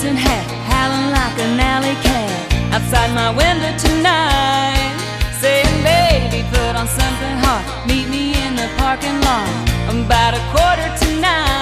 Wellington hat, howling like an alley cat outside my window tonight, saying, baby, put on something hot, meet me in the parking lot about 8:45.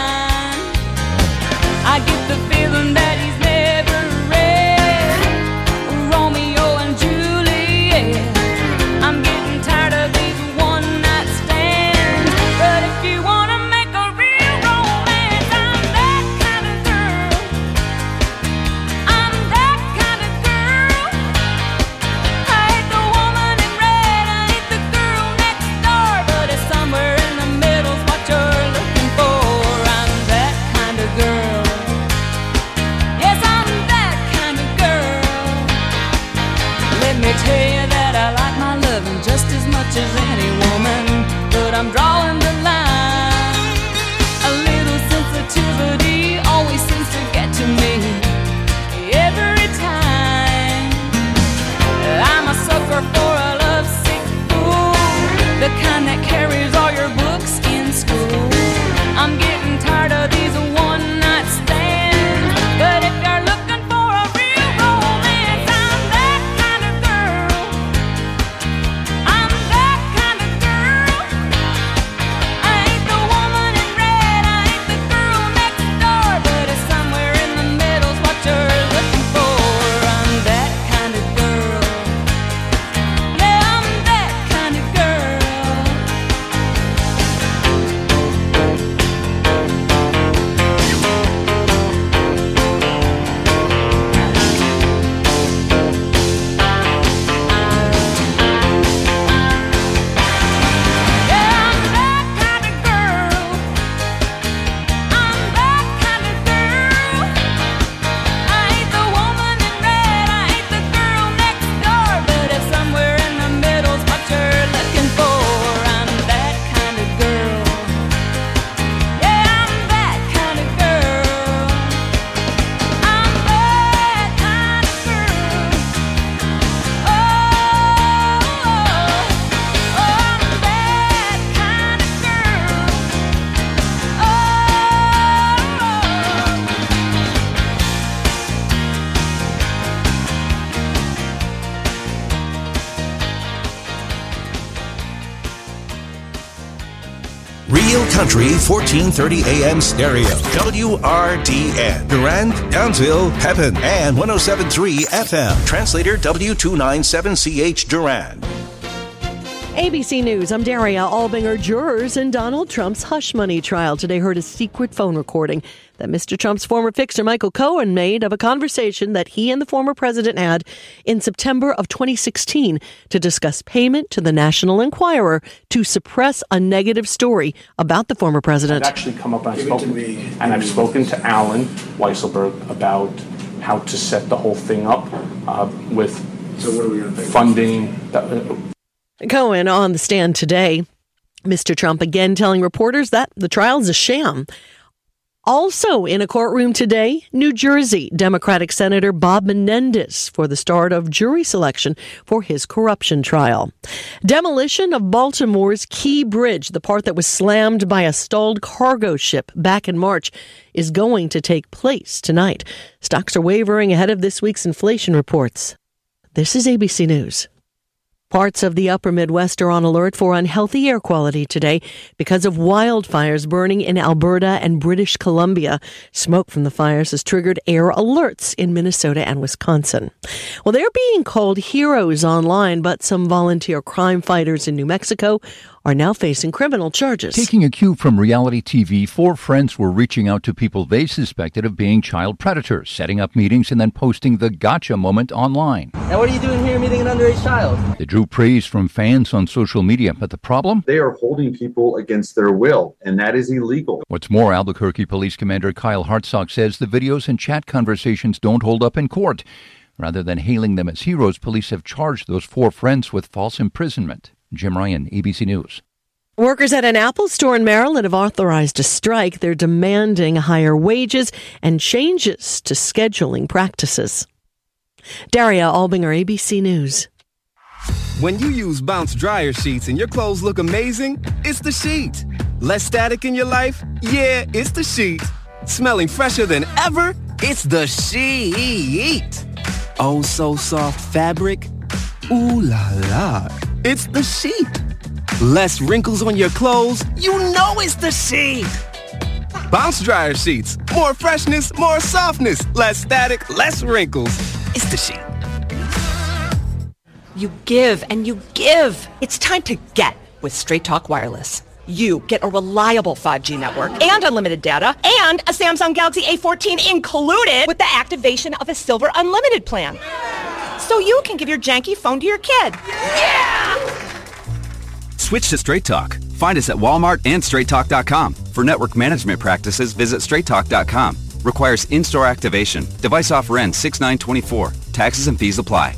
I get the feeling that he's never read Romeo and Juliet. I'm getting tired of these one-night stands, but if you want to make a real romance, I'm that kind of girl. I'm that kind of girl. I ain't the woman in red, I ain't the girl next door, but it's somewhere in the middle's what you're looking for. I'm that kind of girl. Yes, I'm that kind of girl. Let me tell you that I like my loving just as much as any woman, but I'm drawing the line. A little sensitivity always seems to get to me every time. I'm a sucker for a lovesick fool, the kind that carries all your books in school. I'm getting tired of these one-night stands, but if you're looking for a real romance, I'm that kind of girl. I'm that kind of girl. I ain't the woman in red, I ain't the girl next door, but it's somewhere in the middle's what you're looking for. I'm that kind of girl. Yeah, I'm that kind of girl. Yeah, I'm that kind of girl. I'm that kind of girl. I ain't the woman in red, I ain't the girl next door, but if somewhere in the middle's what you're looking for, I'm that kind of girl. Yeah, I'm that kind of girl. I'm that kind of girl. Oh, I'm that kind of girl. Real Country 1430 AM stereo. WRDN. Durand, Downsville, Pepin, and 107.3 FM. Translator W297CH Durand. ABC News, I'm Daria Albinger. Jurors in Donald Trump's hush money trial today heard a secret phone recording that Mr. Trump's former fixer Michael Cohen made of a conversation that he and the former president had in September of 2016 to discuss payment to the National Enquirer to suppress a negative story about the former president. I've actually come up and I've spoken to Alan Weisselberg about how to set the whole thing up with funding. Cohen on the stand today. Mr. Trump again telling reporters that the trial's a sham. Also in a courtroom today, New Jersey Democratic Senator Bob Menendez for the start of jury selection for his corruption trial. Demolition of Baltimore's Key Bridge, the part that was slammed by a stalled cargo ship back in March, is going to take place tonight. Stocks are wavering ahead of this week's inflation reports. This is ABC News. Parts of the upper Midwest are on alert for unhealthy air quality today because of wildfires burning in Alberta and British Columbia. Smoke from the fires has triggered air alerts in Minnesota and Wisconsin. Well, they're being called heroes online, but some volunteer crime fighters in New Mexico are now facing criminal charges. Taking a cue from reality TV, 4 friends were reaching out to people they suspected of being child predators, setting up meetings and then posting the gotcha moment online. Now what are you doing here meeting an underage child? They drew praise from fans on social media, but the problem? They are holding people against their will, and that is illegal. What's more, Albuquerque Police Commander Kyle Hartsock says the videos and chat conversations don't hold up in court. Rather than hailing them as heroes, police have charged those 4 friends with false imprisonment. Jim Ryan, ABC News. Workers at an Apple store in Maryland have authorized a strike. They're demanding higher wages and changes to scheduling practices. Daria Albinger, ABC News. When you use Bounce dryer sheets and your clothes look amazing, it's the sheet. Less static in your life? Yeah, it's the sheet. Smelling fresher than ever? It's the sheet. Oh, so soft fabric. Ooh la la. It's the sheet. Less wrinkles on your clothes. You know it's the sheet. Bounce dryer sheets. More freshness, more softness. Less static, less wrinkles. It's the sheet. You give and you give. It's time to get with Straight Talk Wireless. You get a reliable 5G network and unlimited data and a Samsung Galaxy A14 included with the activation of a Silver Unlimited plan. So you can give your janky phone to your kid. Yeah! Switch to Straight Talk. Find us at Walmart and StraightTalk.com. For network management practices, visit StraightTalk.com. Requires in-store activation. Device offer ends 6/9/24. Taxes and fees apply.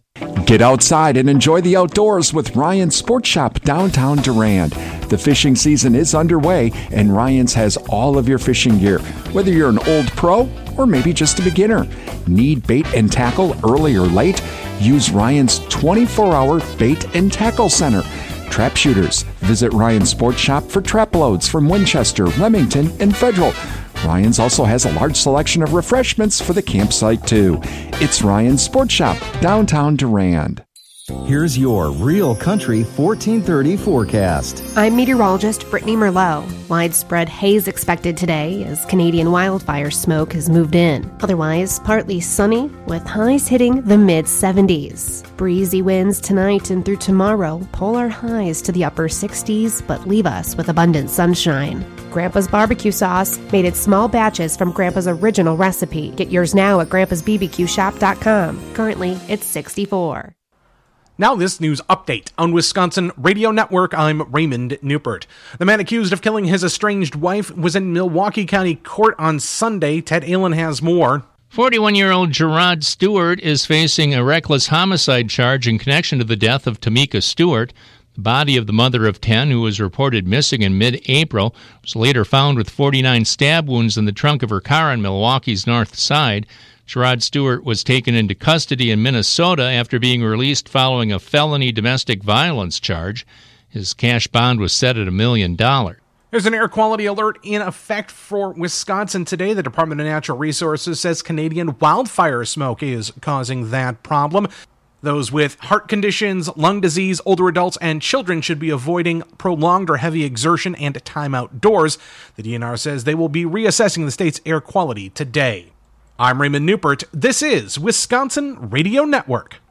Get outside and enjoy the outdoors with Ryan's Sports Shop downtown Durand. The fishing season is underway, and Ryan's has all of your fishing gear, whether you're an old pro or maybe just a beginner. Need bait and tackle early or late? Use Ryan's 24-hour bait and tackle center. Trap shooters, visit Ryan's Sports Shop for trap loads from Winchester, Remington, and Federal. Ryan's also has a large selection of refreshments for the campsite, too. It's Ryan's Sports Shop, downtown Durand. Here's your Real Country 1430 forecast. I'm meteorologist Brittany Merlot. Widespread haze expected today as Canadian wildfire smoke has moved in. Otherwise, partly sunny with highs hitting the mid-70s. Breezy winds tonight and through tomorrow pull our highs to the upper 60s but leave us with abundant sunshine. Grandpa's barbecue sauce, made in small batches from Grandpa's original recipe. Get yours now at grampasbbqshop.com. Currently, it's $64. Now this news update on Wisconsin Radio Network. I'm Raymond Newport. The man accused of killing his estranged wife was in Milwaukee County Court on Sunday. Ted Allen has more. 41-year-old Gerard Stewart is facing a reckless homicide charge in connection to the death of Tamika Stewart. The body of the mother of 10, who was reported missing in mid-April, was later found with 49 stab wounds in the trunk of her car on Milwaukee's north side. Gerard Stewart was taken into custody in Minnesota after being released following a felony domestic violence charge. His cash bond was set at $1 million. There's an air quality alert in effect for Wisconsin today. The Department of Natural Resources says Canadian wildfire smoke is causing that problem. Those with heart conditions, lung disease, older adults, and children should be avoiding prolonged or heavy exertion and time outdoors. The DNR says they will be reassessing the state's air quality today. I'm Raymond Newport. This is Wisconsin Radio Network.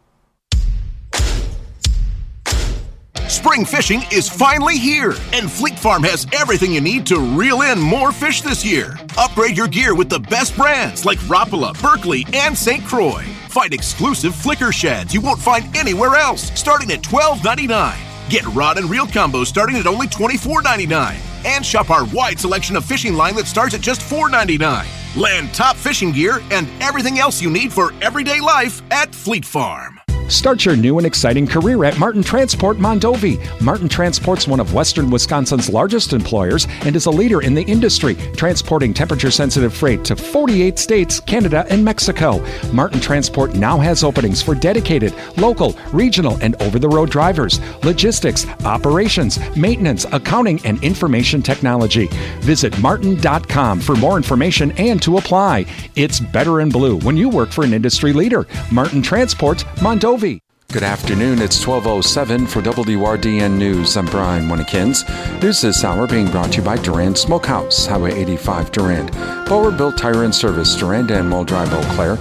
Spring fishing is finally here, and Fleet Farm has everything you need to reel in more fish this year. Upgrade your gear with the best brands like Rapala, Berkley, and St. Croix. Find exclusive flicker sheds you won't find anywhere else, starting at $12.99. Get rod and reel combos starting at only $24.99. And shop our wide selection of fishing line that starts at just $4.99. Land top fishing gear and everything else you need for everyday life at Fleet Farm. Start your new and exciting career at Martin Transport Mondovi. Martin Transport's one of Western Wisconsin's largest employers and is a leader in the industry, transporting temperature-sensitive freight to 48 states, Canada, and Mexico. Martin Transport now has openings for dedicated, local, regional, and over-the-road drivers, logistics, operations, maintenance, accounting, and information technology. Visit martin.com for more information and to apply. It's better in blue when you work for an industry leader. Martin Transport Mondovi. Good afternoon. It's 12:07 for WRDN News. I'm Brian Winnekins. News this hour being brought to you by Durand Smokehouse, Highway 85 Durand. Bower Built Tire and Service, Durand and Mull Drive, Eau Claire,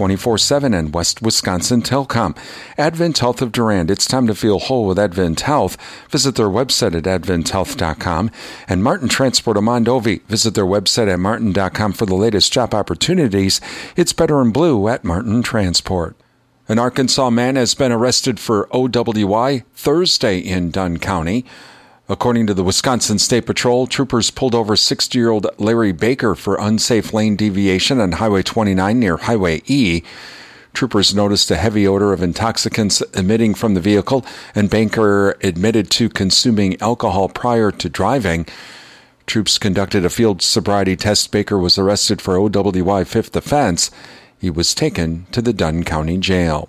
24/7 and West Wisconsin Telcom. Advent Health of Durand. It's time to feel whole with Advent Health. Visit their website at adventhealth.com. And Martin Transport of Mondovi. Visit their website at martin.com for the latest job opportunities. It's better in blue at Martin Transport. An Arkansas man has been arrested for OWI Thursday in Dunn County. According to the Wisconsin State Patrol, troopers pulled over 60-year-old Larry Baker for unsafe lane deviation on Highway 29 near Highway E. Troopers noticed a heavy odor of intoxicants emitting from the vehicle, and Baker admitted to consuming alcohol prior to driving. Troops conducted a field sobriety test. Baker was arrested for OWI fifth offense. He was taken to the Dunn County Jail.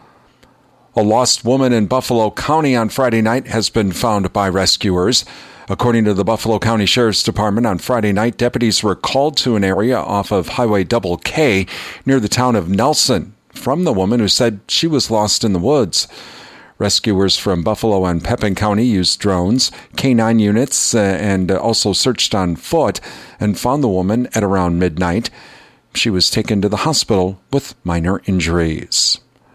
A lost woman in Buffalo County on Friday night has been found by rescuers. According to the Buffalo County Sheriff's Department, on Friday night, deputies were called to an area off of Highway Double K near the town of Nelson from the woman who said she was lost in the woods. Rescuers from Buffalo and Pepin County used drones, K-9 units, and also searched on foot and found the woman at around midnight. She was taken to the hospital with minor injuries.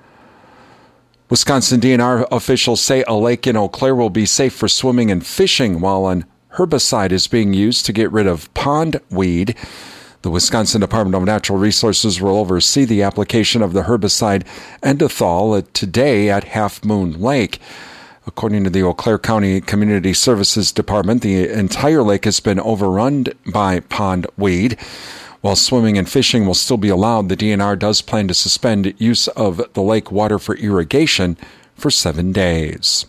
Wisconsin DNR officials say a lake in Eau Claire will be safe for swimming and fishing while an herbicide is being used to get rid of pond weed. The Wisconsin Department of Natural Resources will oversee the application of the herbicide Endothol today at Half Moon Lake. According to the Eau Claire County Community Services Department, the entire lake has been overrun by pond weed. While swimming and fishing will still be allowed, the DNR does plan to suspend use of the lake water for irrigation for 7 days.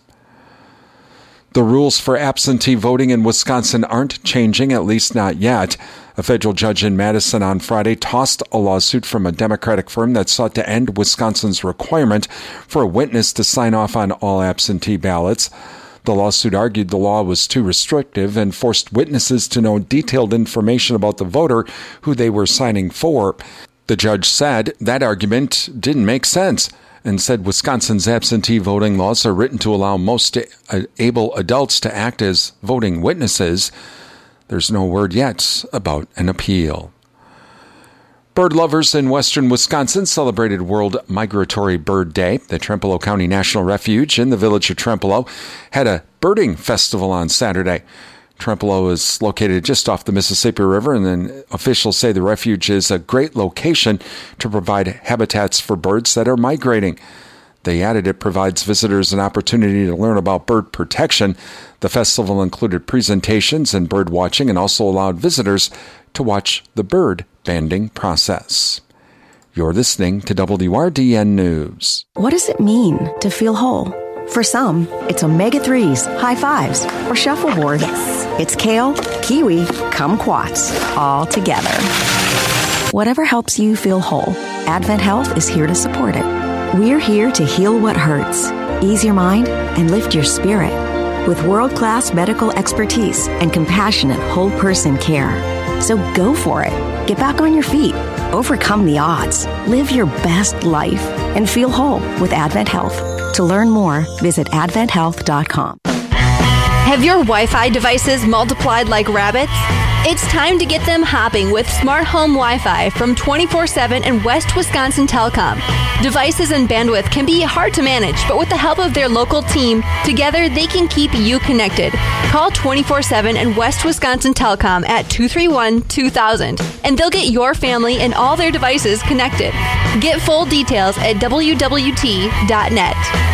The rules for absentee voting in Wisconsin aren't changing, at least not yet. A federal judge in Madison on Friday tossed a lawsuit from a Democratic firm that sought to end Wisconsin's requirement for a witness to sign off on all absentee ballots. The lawsuit argued the law was too restrictive and forced witnesses to know detailed information about the voter who they were signing for. The judge said that argument didn't make sense and said Wisconsin's absentee voting laws are written to allow most able adults to act as voting witnesses. There's no word yet about an appeal. Bird lovers in western Wisconsin celebrated World Migratory Bird Day. The Trempealeau County National Refuge in the village of Trempealeau had a birding festival on Saturday. Trempealeau is located just off the Mississippi River, and then officials say the refuge is a great location to provide habitats for birds that are migrating. They added it provides visitors an opportunity to learn about bird protection. The festival included presentations and bird watching and also allowed visitors to watch the bird banding process. You're listening to WRDN News. What does it mean to feel whole? For some, it's omega-3s, high fives, or shuffleboard. Yes. It's kale, kiwi, kumquats, all together. Whatever helps you feel whole, Advent Health is here to support it. We're here to heal what hurts, ease your mind, and lift your spirit with world-class medical expertise and compassionate whole-person care. So go for it. Get back on your feet. Overcome the odds. Live your best life and feel whole with Advent Health. To learn more, visit adventhealth.com. Have your Wi-Fi devices multiplied like rabbits? It's time to get them hopping with Smart Home Wi-Fi from 24/7 and West Wisconsin Telecom. Devices and bandwidth can be hard to manage, but with the help of their local team, together they can keep you connected. Call 24/7 and West Wisconsin Telecom at 231-2000, and they'll get your family and all their devices connected. Get full details at wwt.net.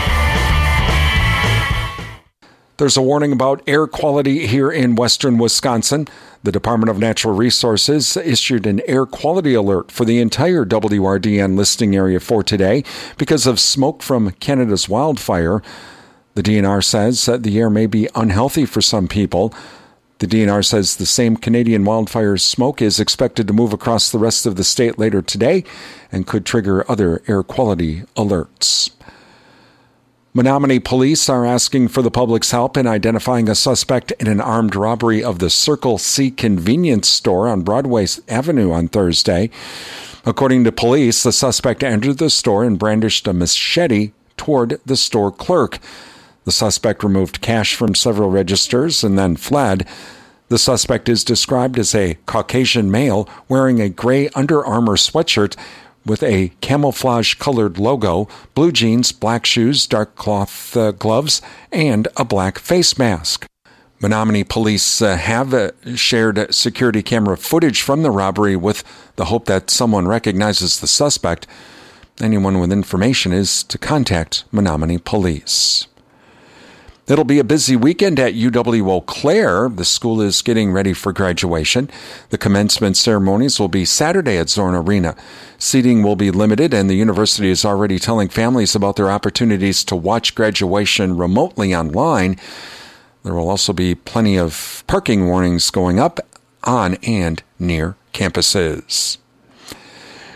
There's a warning about air quality here in western Wisconsin. The Department of Natural Resources issued an air quality alert for the entire WRDN listing area for today because of smoke from Canada's wildfire. The DNR says that the air may be unhealthy for some people. The DNR says the same Canadian wildfire smoke is expected to move across the rest of the state later today and could trigger other air quality alerts. Menominee police are asking for the public's help in identifying a suspect in an armed robbery of the Circle C convenience store on Broadway Avenue on Thursday. According to police, the suspect entered the store and brandished a machete toward the store clerk. The suspect removed cash from several registers and then fled. The suspect is described as a Caucasian male wearing a gray Under Armour sweatshirt with a camouflage-colored logo, blue jeans, black shoes, dark cloth gloves, and a black face mask. Menominee police have shared security camera footage from the robbery with the hope that someone recognizes the suspect. Anyone with information is to contact Menominee Police. It'll be a busy weekend at UW Eau Claire. The school is getting ready for graduation. The commencement ceremonies will be Saturday at Zorn Arena. Seating will be limited, and the university is already telling families about their opportunities to watch graduation remotely online. There will also be plenty of parking warnings going up on and near campuses.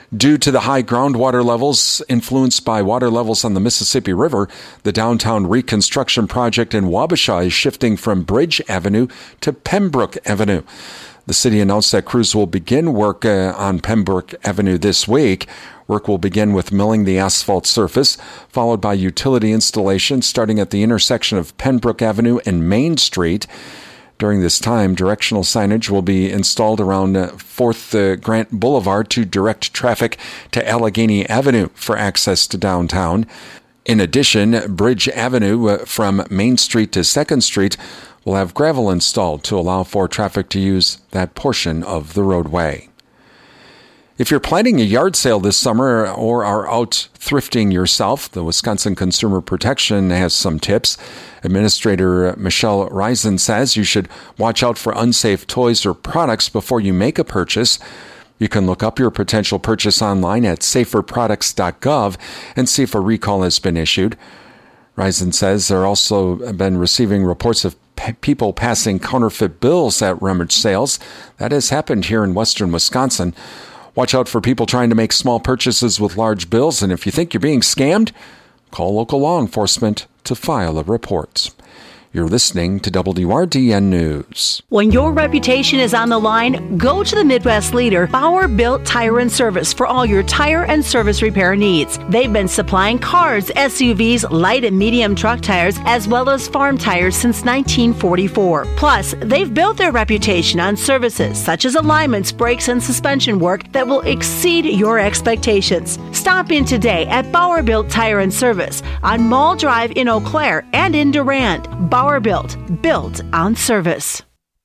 Due to the high groundwater levels influenced by water levels on the Mississippi River, the downtown reconstruction project in Wabasha is shifting from Bridge Avenue to Pembroke Avenue. The city announced that crews will begin work on Pembroke Avenue this week. Work will begin with milling the asphalt surface, followed by utility installation starting at the intersection of Pembroke Avenue and Main Street. During this time, directional signage will be installed around 4th Grant Boulevard to direct traffic to Allegheny Avenue for access to downtown. In addition, Bridge Avenue from Main Street to 2nd Street will have gravel installed to allow for traffic to use that portion of the roadway. If you're planning a yard sale this summer or are out thrifting yourself, the Wisconsin Consumer Protection has some tips. Administrator Michelle Reisen says you should watch out for unsafe toys or products before you make a purchase. You can look up your potential purchase online at saferproducts.gov and see if a recall has been issued. Reisen says there also been receiving reports of people passing counterfeit bills at rummage sales. That has happened here in western Wisconsin. Watch out for people trying to make small purchases with large bills, and if you think you're being scammed, call local law enforcement to file a report. You're listening to WRDN News. When your reputation is on the line, go to the Midwest leader, Bauer Built Tire and Service, for all your tire and service repair needs. They've been supplying cars, SUVs, light and medium truck tires, as well as farm tires since 1944. Plus, they've built their reputation on services such as alignments, brakes, and suspension work that will exceed your expectations. Stop in today at Bauer Built Tire and Service on Mall Drive in Eau Claire and in Durand. Bauer Built on service.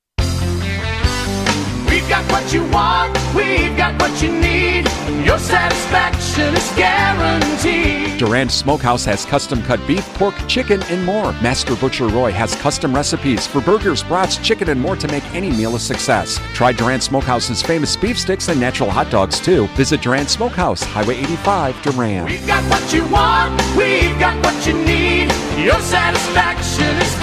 We've got what you want, we've got what you need. Your satisfaction is guaranteed. Durand Smokehouse has custom-cut beef, pork, chicken, and more. Master Butcher Roy has custom recipes for burgers, brats, chicken, and more to make any meal a success. Try Durand Smokehouse's famous beef sticks and natural hot dogs, too. Visit Durand Smokehouse, Highway 85, Durand. We've got what you want, we've got what you need. Your satisfaction is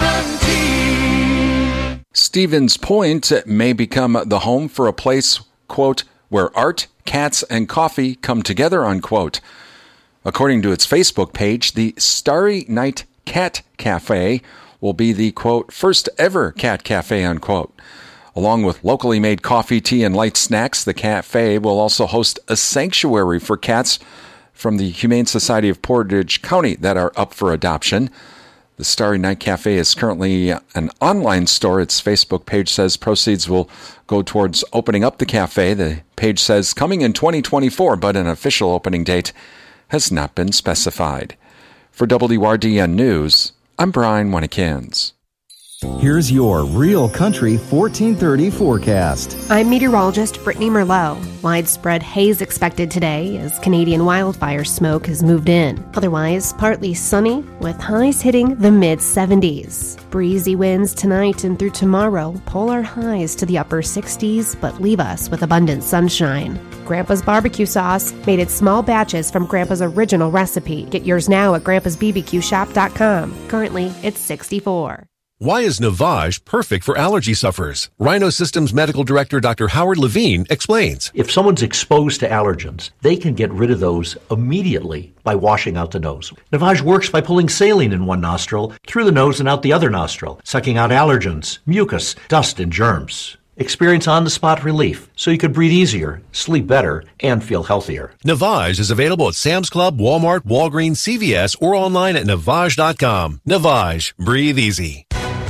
guaranteed. Stevens Point may become the home for a place, quote, where art, cats, and coffee come together, unquote. According to its Facebook page, the Starry Night Cat Cafe will be the, quote, first ever cat cafe, unquote. Along with locally made coffee, tea, and light snacks, the cafe will also host a sanctuary for cats from the Humane Society of Portage County that are up for adoption. The Starry Night Cafe is currently an online store. Its Facebook page says proceeds will go towards opening up the cafe. The page says coming in 2024, but an official opening date has not been specified. For WRDN News, I'm Brian Winnikins. Here's your Real Country 1430 forecast. I'm meteorologist Brittany Merlot. Widespread haze expected today as Canadian wildfire smoke has moved in. Otherwise, partly sunny with highs hitting the mid-70s. Breezy winds tonight and through tomorrow pull our highs to the upper 60s but leave us with abundant sunshine. Grandpa's barbecue sauce, made in small batches from Grandpa's original recipe. Get yours now at grandpasbbqshop.com. Currently, it's $64. Why is Navage perfect for allergy sufferers? Rhino Systems Medical Director Dr. Howard Levine explains. If someone's exposed to allergens, they can get rid of those immediately by washing out the nose. Navage works by pulling saline in one nostril, through the nose and out the other nostril, sucking out allergens, mucus, dust, and germs. Experience on-the-spot relief so you could breathe easier, sleep better, and feel healthier. Navage is available at Sam's Club, Walmart, Walgreens, CVS, or online at Navage.com. Navage. Breathe easy.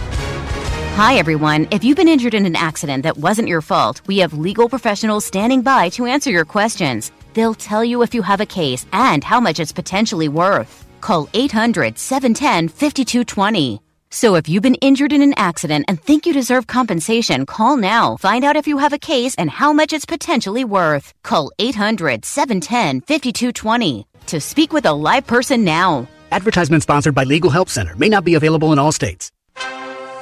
Hi, everyone. If you've been injured in an accident that wasn't your fault, we have legal professionals standing by to answer your questions. They'll tell you if you have a case and how much it's potentially worth. Call 800-710-5220. So if you've been injured in an accident and think you deserve compensation, call now. Find out if you have a case and how much it's potentially worth. Call 800-710-5220 to speak with a live person now. Advertisement sponsored by Legal Help Center. May not be available in all states.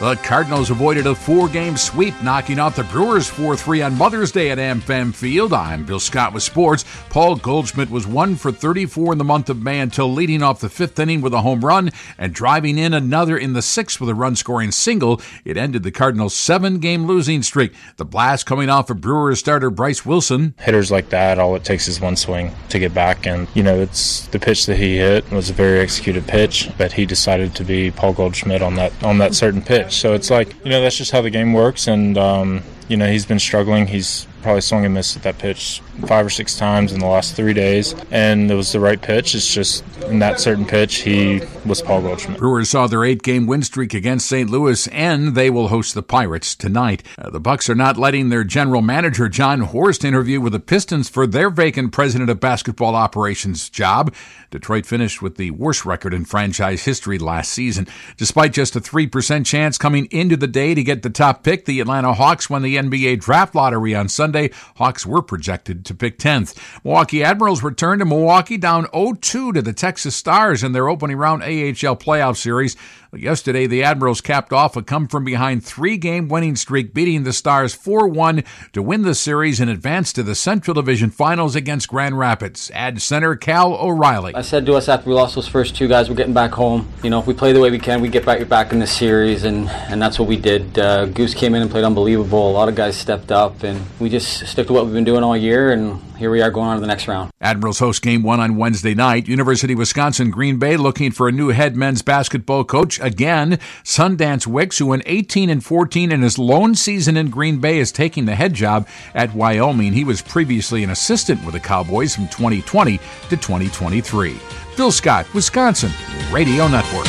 The Cardinals avoided a 4-game sweep, knocking out the Brewers 4-3 on Mother's Day at AmFam Field. I'm Bill Scott with sports. Paul Goldschmidt was 1 for 34 in the month of May until leading off the 5th inning with a home run and driving in another in the 6th with a run-scoring single. It ended the Cardinals' 7-game losing streak. The blast coming off of Brewers starter Bryce Wilson. Hitters like that, all it takes is one swing to get back, and it's the pitch that he hit was a very executed pitch, but he decided to be Paul Goldschmidt on that certain pitch. So it's like, that's just how the game works, and he's been struggling. He's probably swung and missed at that pitch 5 or 6 times in the last 3 days, and it was the right pitch. It's just in that certain pitch, he was Paul Goldschmidt. Brewers saw their 8-game win streak against St. Louis, and they will host the Pirates tonight. The Bucs are not letting their general manager John Horst interview with the Pistons for their vacant president of basketball operations job. Detroit finished with the worst record in franchise history last season. Despite just a 3% chance coming into the day to get the top pick, the Atlanta Hawks won the NBA draft lottery on Sunday. Hawks were projected to pick 10th. Milwaukee Admirals returned to Milwaukee down 0-2 to the Texas Stars in their opening round AHL playoff series. Yesterday, the Admirals capped off a come-from-behind 3-game winning streak, beating the Stars 4-1 to win the series and advance to the Central Division Finals against Grand Rapids. Ad center Cal O'Reilly. I said to us after we lost those first 2 guys, we're getting back home. If we play the way we can, we get back in this series, and that's what we did. Goose came in and played unbelievable. A lot of guys stepped up, and we just stick to what we've been doing all year, and here we are going on to the next round. Admirals host Game 1 on Wednesday night. University of Wisconsin-Green Bay looking for a new head men's basketball coach. Again, Sundance Wicks, who went 18-14 in his lone season in Green Bay, is taking the head job at Wyoming. He was previously an assistant with the Cowboys from 2020 to 2023. Bill Scott, Wisconsin Radio Network.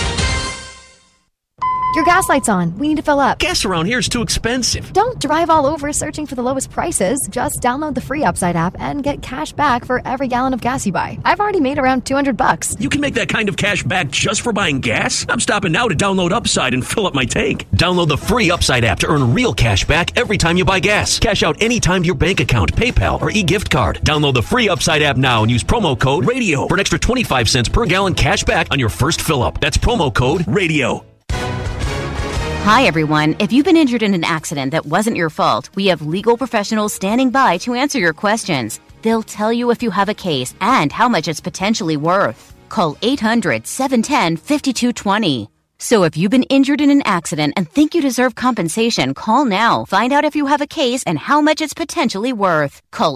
Your gas light's on. We need to fill up. Gas around here is too expensive. Don't drive all over searching for the lowest prices. Just download the free Upside app and get cash back for every gallon of gas you buy. I've already made around $200. You can make that kind of cash back just for buying gas? I'm stopping now to download Upside and fill up my tank. Download the free Upside app to earn real cash back every time you buy gas. Cash out anytime to your bank account, PayPal, or e-gift card. Download the free Upside app now and use promo code RADIO for an extra 25 cents per gallon cash back on your first fill up. That's promo code RADIO. Hi, everyone. If you've been injured in an accident that wasn't your fault, we have legal professionals standing by to answer your questions. They'll tell you if you have a case and how much it's potentially worth. Call 800-710-5220. So if you've been injured in an accident and think you deserve compensation, call now. Find out if you have a case and how much it's potentially worth. Call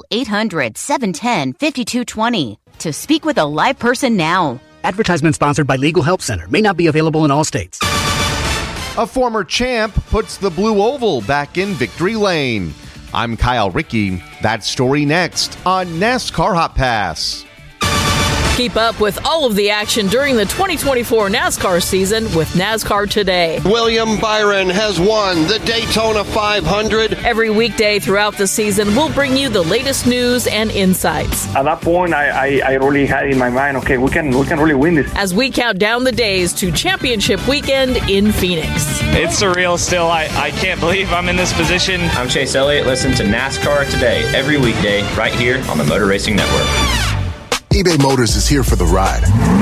800-710-5220 to speak with a live person now. Advertisement sponsored by Legal Help Center. May not be available in all states. A former champ puts the Blue Oval back in victory lane. I'm Kyle Rickey. That story next on NASCAR Hot Pass. Keep up with all of the action during the 2024 NASCAR season with NASCAR Today. William Byron has won the Daytona 500. Every weekday throughout the season, we'll bring you the latest news and insights. At that point, I really had in my mind, okay, we can really win this. As we count down the days to championship weekend in Phoenix. It's surreal still. I can't believe I'm in this position. I'm Chase Elliott. Listen to NASCAR Today every weekday right here on the Motor Racing Network. eBay Motors is here for the ride.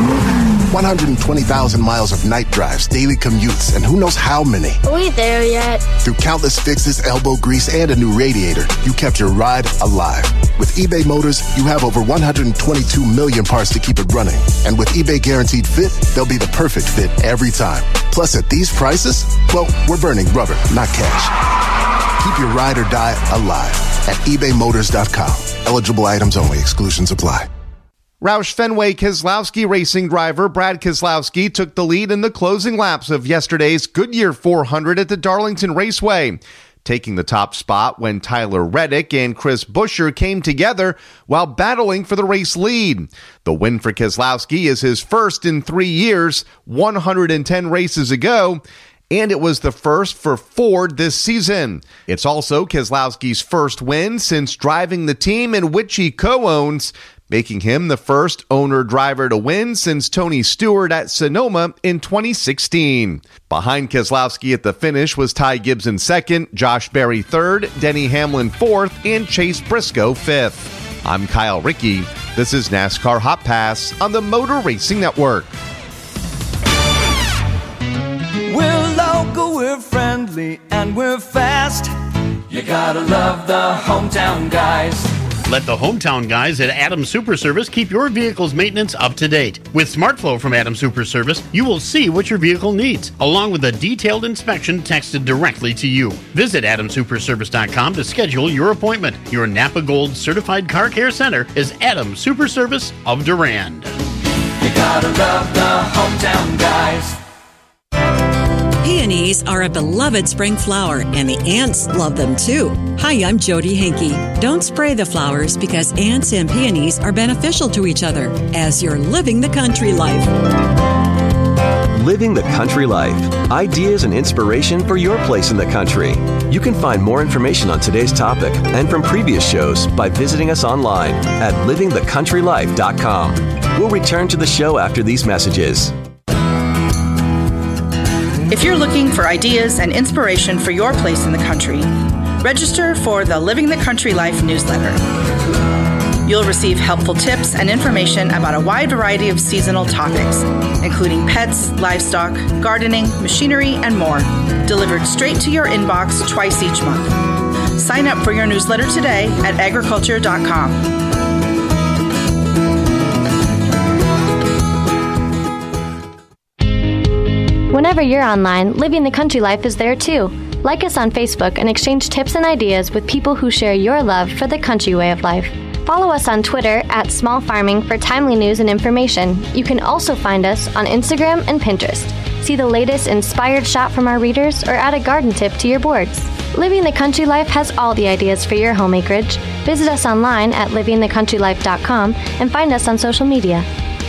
120,000 miles of night drives, daily commutes, and who knows how many. Are we there yet? Through countless fixes, elbow grease, and a new radiator, you kept your ride alive. With eBay Motors, you have over 122 million parts to keep it running. And with eBay Guaranteed Fit, they'll be the perfect fit every time. Plus, at these prices, well, we're burning rubber, not cash. Keep your ride or die alive at ebaymotors.com. Eligible items only. Exclusions apply. Roush Fenway Keselowski racing driver Brad Keselowski took the lead in the closing laps of yesterday's Goodyear 400 at the Darlington Raceway, taking the top spot when Tyler Reddick and Chris Buescher came together while battling for the race lead. The win for Keselowski is his first in 3 years, 110 races ago, and it was the first for Ford this season. It's also Keselowski's first win since driving the team in which he co-owns, making him the first owner-driver to win since Tony Stewart at Sonoma in 2016. Behind Keselowski at the finish was Ty Gibson second, Josh Berry third, Denny Hamlin fourth, and Chase Briscoe fifth. I'm Kyle Rickey. This is NASCAR Hot Pass on the Motor Racing Network. We're local, we're friends. friendly and we're fast. You gotta love the hometown guys. Let the hometown guys at Adams Super Service keep your vehicle's maintenance up to date. With SmartFlow from Adams Super Service, you will see what your vehicle needs, along with a detailed inspection texted directly to you. Visit AdamSuperService.com to schedule your appointment. Your Napa Gold Certified Car Care Center is Adams Super Service of Durand. You gotta love the hometown guys. Peonies are a beloved spring flower, and the ants love them too. Hi, I'm Jody Henke. Don't spray the flowers because ants and peonies are beneficial to each other as you're living the country life. Living the Country Life. Ideas and inspiration for your place in the country. You can find more information on today's topic and from previous shows by visiting us online at livingthecountrylife.com. We'll return to the show after these messages. If you're looking for ideas and inspiration for your place in the country, register for the Living the Country Life newsletter. You'll receive helpful tips and information about a wide variety of seasonal topics, including pets, livestock, gardening, machinery, and more, delivered straight to your inbox twice each month. Sign up for your newsletter today at agriculture.com. Whenever you're online, Living the Country Life is there too. Like us on Facebook and exchange tips and ideas with people who share your love for the country way of life. Follow us on Twitter at Small Farming for timely news and information. You can also find us on Instagram and Pinterest. See the latest inspired shot from our readers or add a garden tip to your boards. Living the Country Life has all the ideas for your home acreage. Visit us online at livingthecountrylife.com and find us on social media.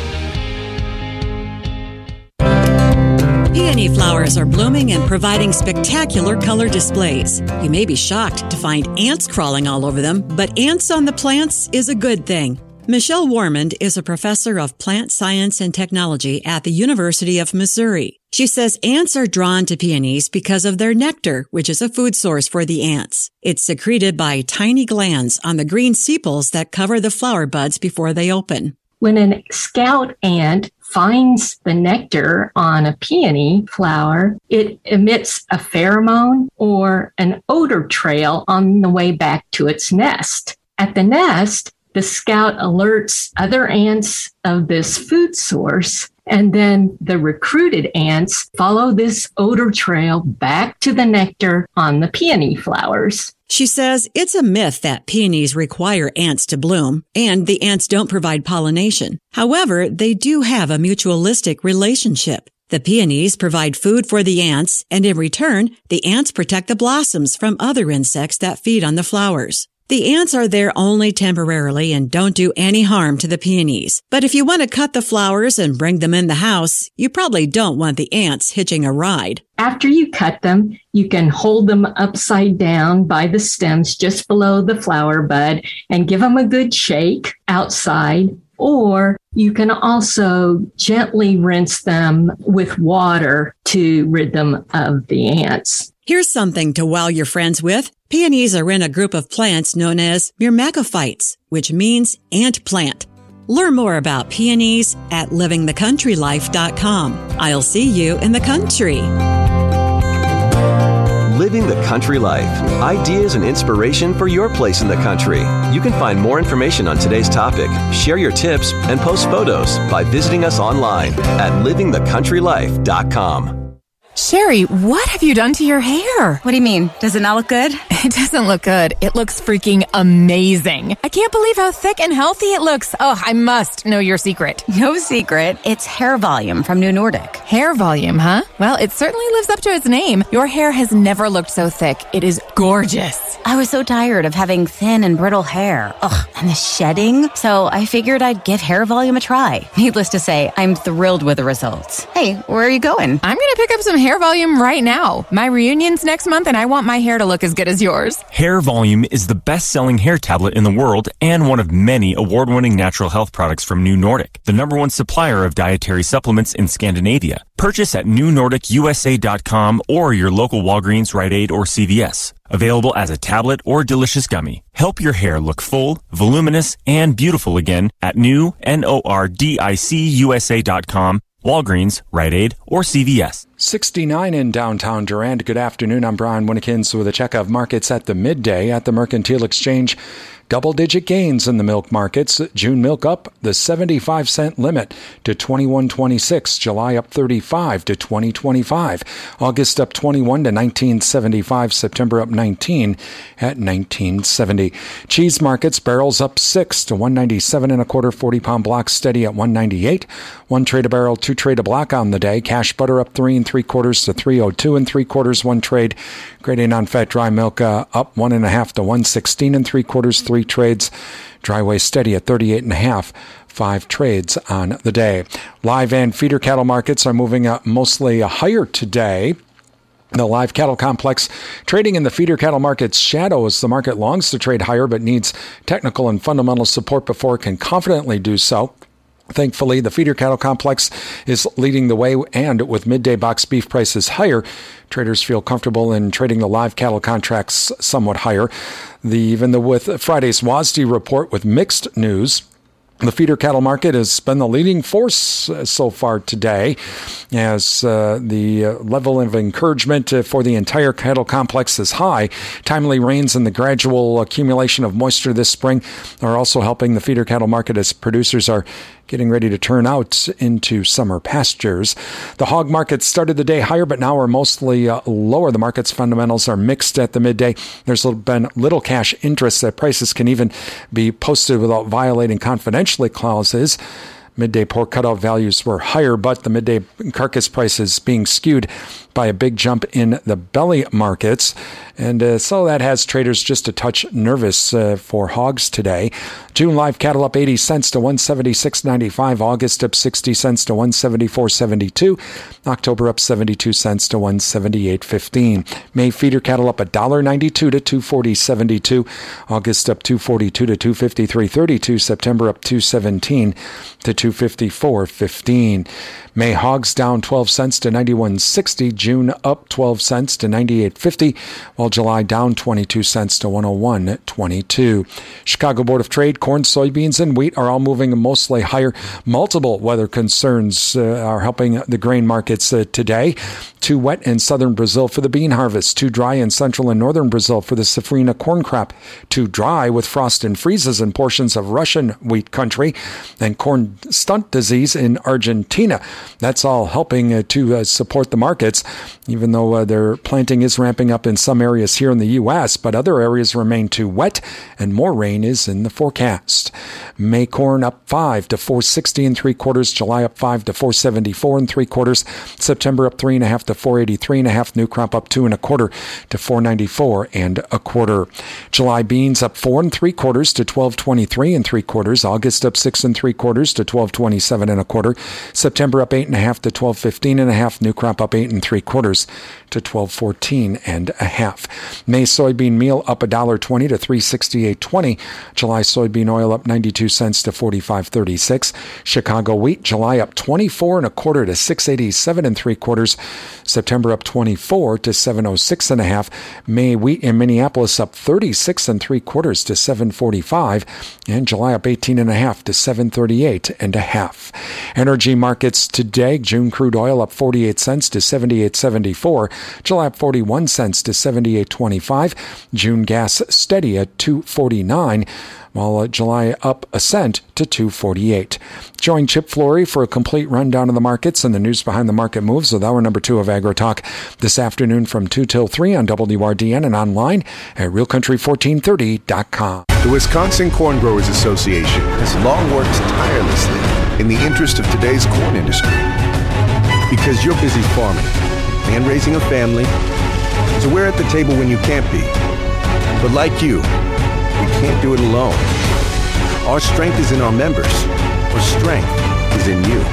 Peony flowers are blooming and providing spectacular color displays. You may be shocked to find ants crawling all over them, but ants on the plants is a good thing. Michelle Warmond is a professor of plant science and technology at the University of Missouri. She says ants are drawn to peonies because of their nectar, which is a food source for the ants. It's secreted by tiny glands on the green sepals that cover the flower buds before they open. When a scout ant finds the nectar on a peony flower, it emits a pheromone or an odor trail on the way back to its nest. At the nest, the scout alerts other ants of this food source, and then the recruited ants follow this odor trail back to the nectar on the peony flowers. She says it's a myth that peonies require ants to bloom, and the ants don't provide pollination. However, they do have a mutualistic relationship. The peonies provide food for the ants, and in return, the ants protect the blossoms from other insects that feed on the flowers. The ants are there only temporarily and don't do any harm to the peonies. But if you want to cut the flowers and bring them in the house, you probably don't want the ants hitching a ride. After you cut them, you can hold them upside down by the stems just below the flower bud and give them a good shake outside. Or you can also gently rinse them with water to rid them of the ants. Here's something to wow your friends with. Peonies are in a group of plants known as myrmecophytes, which means ant plant. Learn more about peonies at livingthecountrylife.com. I'll see you in the country. Living the Country Life. Ideas and inspiration for your place in the country. You can find more information on today's topic, share your tips, and post photos by visiting us online at livingthecountrylife.com. Sherry, what have you done to your hair? What do you mean? Does it not look good? It doesn't look good. It looks freaking amazing. I can't believe how thick and healthy it looks. Oh, I must know your secret. No secret. It's hair volume from New Nordic. Hair volume, huh? Well, it certainly lives up to its name. Your hair has never looked so thick. It is gorgeous. I was so tired of having thin and brittle hair. Ugh, and the shedding. So I figured I'd give hair volume a try. Needless to say, I'm thrilled with the results. Hey, where are you going? I'm going to pick up some hair volume right now. My reunion's next month and I want my hair to look as good as yours. Hair Volume is the best-selling hair tablet in the world and one of many award-winning natural health products from New Nordic, the #1 supplier of dietary supplements in Scandinavia. Purchase at newnordicusa.com or your local Walgreens, Rite Aid, or CVS. Available as a tablet or delicious gummy. Help your hair look full, voluminous, and beautiful again at newnordicusa.com Walgreens, Rite Aid, or CVS. 69 in downtown Durand. Good afternoon. I'm Brian Winnikins with a check of markets at the midday at the Mercantile Exchange. Double-digit gains in the milk markets. June milk up the 75-cent limit to $21.26. July up 35 to $20.25. August up 21 to $19.75. September up 19 at $19.70. Cheese markets, barrels up 6 to $197 and a quarter. 40-pound block steady at $198. 1 trade a barrel, 2 trade a block on the day. Cash butter up 3 3/4 to $3.02 3/4. 1 trade. Grade A non-fat dry milk up 1.5 to $116 3/4. 3 trades. Dry whey steady at 38.5. 5 trades on the day. Live and feeder cattle markets are moving mostly higher today. The live cattle complex trading in the feeder cattle market's shadow as the market longs to trade higher but needs technical and fundamental support before it can confidently do so. Thankfully, the feeder cattle complex is leading the way, and with midday box beef prices higher, traders feel comfortable in trading the live cattle contracts somewhat higher. Even with Friday's WASDE report with mixed news, the feeder cattle market has been the leading force so far today, as the level of encouragement for the entire cattle complex is high. Timely rains and the gradual accumulation of moisture this spring are also helping the feeder cattle market as producers are getting ready to turn out into summer pastures. The hog market started the day higher, but now are mostly lower. The market's fundamentals are mixed at the midday. There's been little cash interest that prices can even be posted without violating confidentiality clauses. Midday pork cutout values were higher, but the midday carcass prices being skewed by a big jump in the belly markets. And so that has traders just a touch nervous for hogs today. June live cattle up 80 cents to $176.95. August up 60 cents to $174.72. October up 72 cents to $178.15. May feeder cattle up $1.92 to $240.72. August up $242 to $253.32. September up $217 to $254.15. May hogs down 12 cents to $91.60. June up 12 cents to $98.50, while July down 22 cents to $101.22. Chicago Board of Trade, corn, soybeans, and wheat are all moving mostly higher. Multiple weather concerns are helping the grain markets today. Too wet in southern Brazil for the bean harvest. Too dry in central and northern Brazil for the safrinha corn crop. Too dry with frost and freezes in portions of Russian wheat country. And corn stunt disease in Argentina. That's all helping to support the markets, even though their planting is ramping up in some areas here in the U.S., but other areas remain too wet and more rain is in the forecast. May corn up 5 to $4.60 3/4. July up 5 to $4.74 3/4. September up 3.5 to $4.83 1/2. New crop up 2 1/4 to $4.94 1/4. July beans up 4 3/4 to $12.23 3/4. August up 6 3/4 to $12.27 1/4. September up 8.5 to $12.15 1/2. New crop up 8 3/4 to $12.14 1/2. May soybean meal up $1.20 to $3.6820. July soybean oil up 92 cents to $45.36. Chicago wheat July up 24 1/4 to $6.87 3/4. September up 24 to $7.06 1/2. May wheat in Minneapolis up 36 3/4 to $7.45, and July up 18 1/2 to $7.38 1/2. Energy markets today: June crude oil up 48 cents to $78.74. July up 41 cents to $78.25. June gas steady at $2.49. While July up a cent to $2.48. Join Chip Flory for a complete rundown of the markets and the news behind the market moves with hour number 2 of AgriTalk this afternoon from 2 till 3 on WRDN and online at realcountry1430.com. The Wisconsin Corn Growers Association has long worked tirelessly in the interest of today's corn industry. Because you're busy farming and raising a family, so we're at the table when you can't be. But like you, we can't do it alone. Our strength is in our members. Our strength is in you.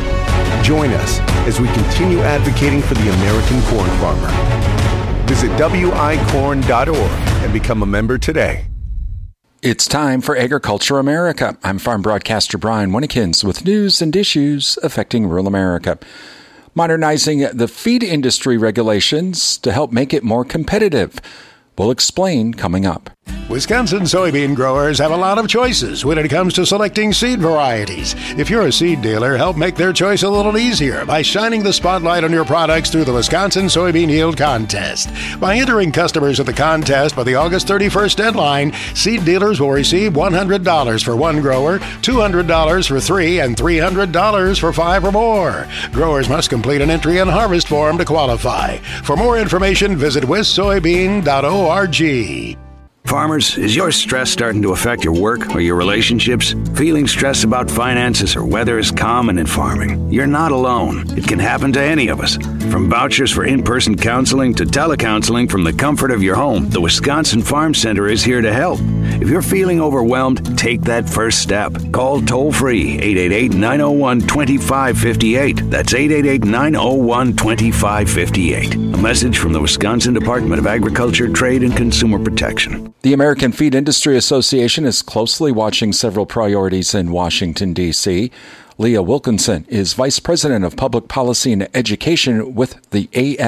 Join us as we continue advocating for the American corn farmer. Visit wicorn.org and become a member today. It's time for Agriculture America. I'm farm broadcaster Brian Winnikins with news and issues affecting rural America. Modernizing the feed industry regulations to help make it more competitive. We'll explain coming up. Wisconsin soybean growers have a lot of choices when it comes to selecting seed varieties. If you're a seed dealer, help make their choice a little easier by shining the spotlight on your products through the Wisconsin Soybean Yield Contest. By entering customers at the contest by the August 31st deadline, seed dealers will receive $100 for one grower, $200 for three, and $300 for five or more. Growers must complete an entry and harvest form to qualify. For more information, visit wissoybean.org. Farmers, is your stress starting to affect your work or your relationships? Feeling stressed about finances or weather is common in farming. You're not alone. It can happen to any of us. From vouchers for in-person counseling to telecounseling from the comfort of your home, the Wisconsin Farm Center is here to help. If you're feeling overwhelmed, take that first step. Call toll-free 888-901-2558. That's 888-901-2558. A message from the Wisconsin Department of Agriculture, Trade, and Consumer Protection. The American Feed Industry Association is closely watching several priorities in Washington, D.C. Leah Wilkinson is Vice President of Public Policy and Education with the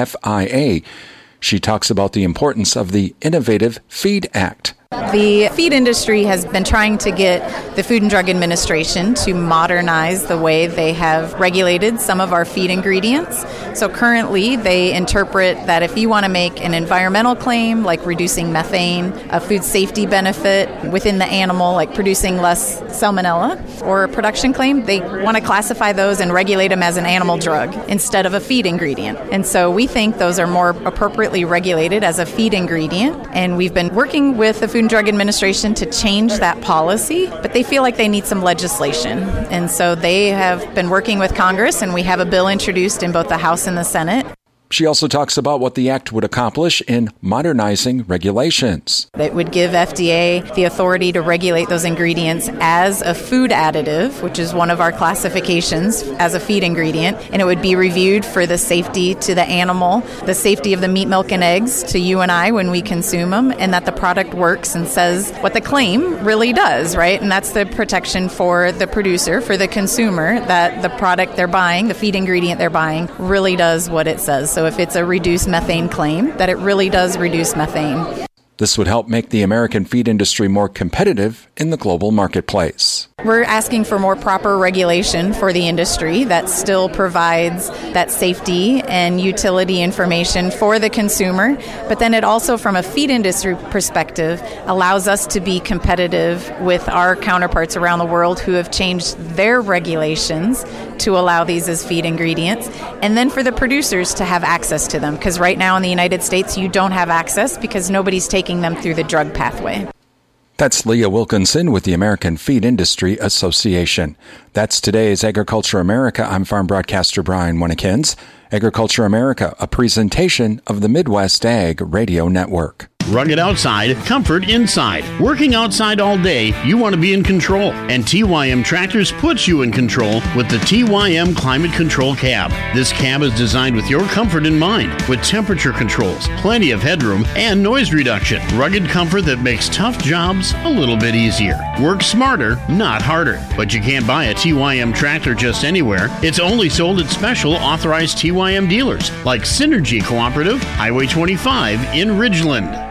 AFIA. She talks about the importance of the Innovative Feed Act. The feed industry has been trying to get the Food and Drug Administration to modernize the way they have regulated some of our feed ingredients. So currently they interpret that if you want to make an environmental claim, like reducing methane, a food safety benefit within the animal, like producing less salmonella, or a production claim, they want to classify those and regulate them as an animal drug instead of a feed ingredient. And so we think those are more appropriately regulated as a feed ingredient. And we've been working with the Food and Drug Administration to change that policy, but they feel like they need some legislation. And so they have been working with Congress, and we have a bill introduced in both the House and the Senate. She also talks about what the act would accomplish in modernizing regulations. It would give FDA the authority to regulate those ingredients as a food additive, which is one of our classifications as a feed ingredient, and it would be reviewed for the safety to the animal, the safety of the meat, milk, and eggs to you and I when we consume them, and that the product works and says what the claim really does, right? And that's the protection for the producer, for the consumer, that the product they're buying, the feed ingredient they're buying, really does what it says. So if it's a reduced methane claim, that it really does reduce methane. This would help make the American feed industry more competitive in the global marketplace. We're asking for more proper regulation for the industry that still provides that safety and utility information for the consumer, but then it also, from a feed industry perspective, allows us to be competitive with our counterparts around the world who have changed their regulations to allow these as feed ingredients, and then for the producers to have access to them, because right now in the United States you don't have access because nobody's taking them through the drug pathway. That's Leah Wilkinson with the American Feed Industry Association. That's today's Agriculture America. I'm farm broadcaster Brian Winnekins. Agriculture America, a presentation of the Midwest Ag Radio Network. Rugged outside, comfort inside. Working outside all day, you want to be in control. And TYM Tractors puts you in control with the TYM Climate Control Cab. This cab is designed with your comfort in mind, with temperature controls, plenty of headroom, and noise reduction. Rugged comfort that makes tough jobs a little bit easier. Work smarter, not harder. But you can't buy a TYM tractor just anywhere. It's only sold at special authorized TYM dealers, like Synergy Cooperative, Highway 25 in Ridgeland.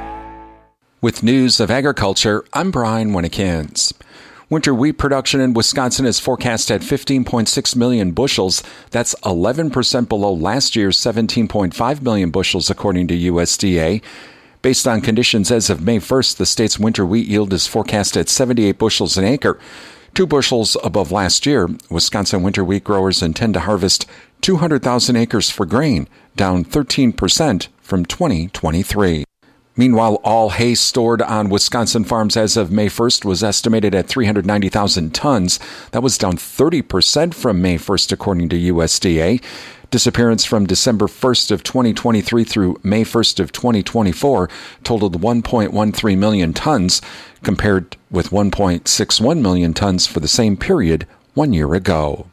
With news of agriculture, I'm Brian Winnekins. Winter wheat production in Wisconsin is forecast at 15.6 million bushels. That's 11% below last year's 17.5 million bushels, according to USDA. Based on conditions as of May 1st, the state's winter wheat yield is forecast at 78 bushels an acre, 2 bushels above last year. Wisconsin winter wheat growers intend to harvest 200,000 acres for grain, down 13% from 2023. Meanwhile, all hay stored on Wisconsin farms as of May 1st was estimated at 390,000 tons. That was down 30% from May 1st, according to USDA. Disappearance from December 1st of 2023 through May 1st of 2024 totaled 1.13 million tons, compared with 1.61 million tons for the same period 1 year ago.